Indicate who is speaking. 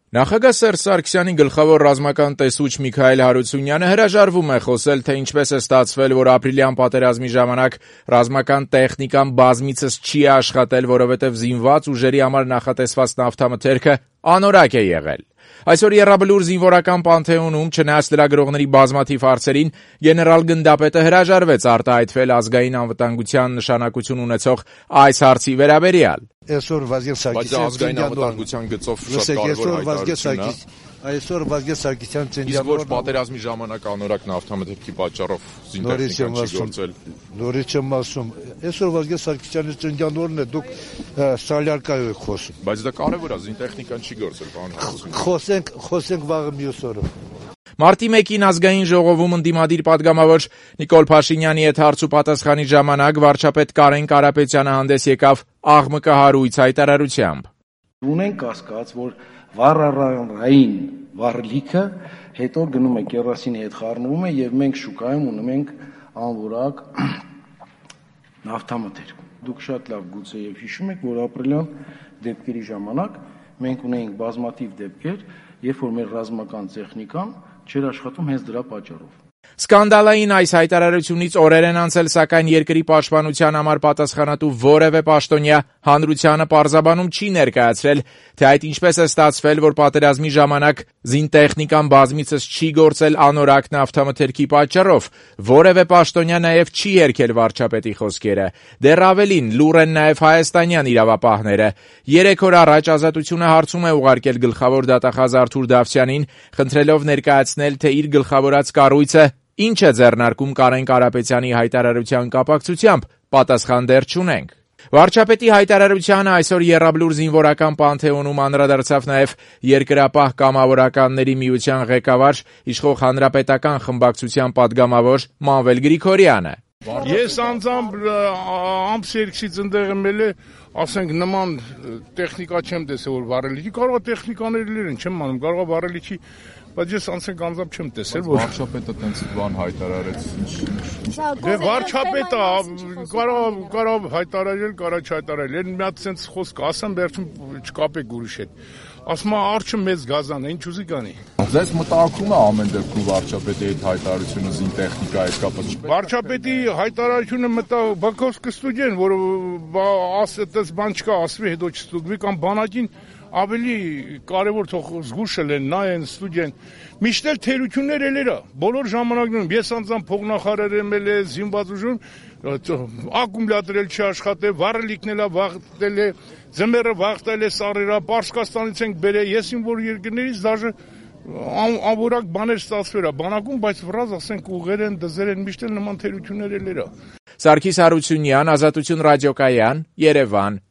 Speaker 1: Նախագահ Սերժ Սարգսյանի գլխավոր ռազմական տեսուչ Միքայել Հարությունյանը հրաժարվում է խոսել, թե ինչպես է ստացվել, որ ապրիլյան պատերազմի ժամանակ ռազմական տեխնիկան բազմիցս չի աշխատել, որովհետև զինված ուժերի համար նախատեսված նավթամթերքը անորակ է եղել։ Այսօր Եռաբլուր զինվորական պանթեոնում, չնայած լրագրողների բազմաթիվ հարցերին, գեներալ գնդապետը հրաժարվեց արտահայտվել ազգային անվտանգության նշանակություն ունեցող այս հարցի վերաբերյալ։
Speaker 2: Բայց ազգային անվտանգության գծով շատ կարևոր հայտարարություն է։ Այսօր Վազգեն Սարգսյան ծննդյան
Speaker 1: Իսկ ոչ պատերազմի ժամանակ անորակ նավթամթերքի պատճառով զինտեխնիկան չի գործել։
Speaker 2: Նորից եմ ասում, այսօր Վազգեն Սարգսյանի ծննդյան օրն է, դուք սալյարկայով եք խոսում։
Speaker 1: Բայց դա կարևոր է, զինտեխնիկան չի գործել, պարոն Հարությունյան։
Speaker 2: Խոսենք վաղը մյուս օրը։
Speaker 1: Մարտի 1-ին ազգային ժողովում ընդդիմադիր պատգամավոր Նիկոլ Փաշինյանի հետ հարց ու պատասխանի ժամանակ վարչապետ Կարեն Կարապետյանը հանդես եկավ աղմկահարույց հայտարարությամբ։
Speaker 3: Ունենք կասկած, որ վառարային վառլիքը հետո գնում է կերոսինի հետ խառնվում է եւ մենք շուկայում ունում ենք անորակ նավթամթերք։ Դուք շատ լավ գուցե եւ հիշում եք, որ ապրիլյան դեպքերի ժամանակ մենք ունեինք բազմաթիվ դեպքեր, երբ որ մեր ռազմական տեխնիկան չէր աշխատում հենց դրա պատճառով։
Speaker 1: Սկանդալային այս հայտարարությունից օրեր են անցել, սակայն երկրի պաշտպանության համար պատասխանատու որևէ պաշտոնյա հանրությանը պարզաբանում չի ներկայացրել, թե այդ ինչպես է ստացվել, որ պատերազմի ժամանակ զինտեխնիկան բազմիցս չի գործել անորակ նավթամթերքի պատճառով։ Որևէ պաշտոնյա նաև չի երգել վարչապետի խոսքերը։ Դեռ ավելին, լուռ են նաև հայաստանյան իրավապահները։ 3 օր առաջ Ազատությունը հարցում է ուղարկել գլխավոր դատախազ Արթուր Դավթյանին, խնդրելով ներկայացնել, թե իր գլխավորած կառույցը ինչ է ձեռնարկում Կարեն Կարապետյանի հայտարարության կապակցությամբ, պատասխան դեռ չունենք։ Վարչապետի հայտարարությանը այսօր Եռաբլուր զինվորական պանթեոնում անդրադարձավ նաև Երկրապահ կամավորականների միության ղեկավար, իշխող հանրապետական խմբակցության падգամավոր Մանվել Գրիգորյանը։
Speaker 4: Ես անձամբ ամսերքից ընդեղ եմ ելել, ասենք նման տեխնիկա չեմ տեսել, որ վառելիքի, կարող է տեխնիկաներ են, չեմ անում, կարող է վառելիքի, բայց ես անցենք անձամբ չեմ տեսել, որ
Speaker 1: վարչապետը տենց բան հայտարարեց։
Speaker 4: Դե վարչապետը կարող հայտարարել, կարող չհայտարարել։ Են մի հատ sense խոսք ասեմ, վերջում չկապեք ուրիշ հետ։ Ասում է արջը մեծ գազան է, ինչ ուզի կանի։
Speaker 1: Ձեզ մտահոգում է ամեն դեպքում վարչապետի այդ հայտարարությունը զինտեխնիկայի հետ կապված։
Speaker 4: Վարչապետի հայտարարությունը Բաքովսկի ստուդիան, որ այդպես բան չկա, ասվի հետո չստուգվի կամ բանակին ավելի կարևոր թող զգուշը լեն նայեն ստուդիան։ Միշտ էլ թերություններ ելերա։ Բոլոր ժամանակներում ես անձամբ փողնախարար եմ ել զինված ուժում, ակումուլյատորել չի աշխատել, վառելիքն էլ վաղտել է, ձմեռը վաղտել է սարերա, Պարսկաստանից ենք բերել, ես իմ որ երկրներից դաժե անորակ բաներ ստացվել է բանակում, բայց վրազ ասենք ուղեր են, դզեր են, միշտ էլ նման թերություններ ելերա։
Speaker 1: Սարգիս Հարությունյան, Ազատություն ռադիոկայան, Երևան։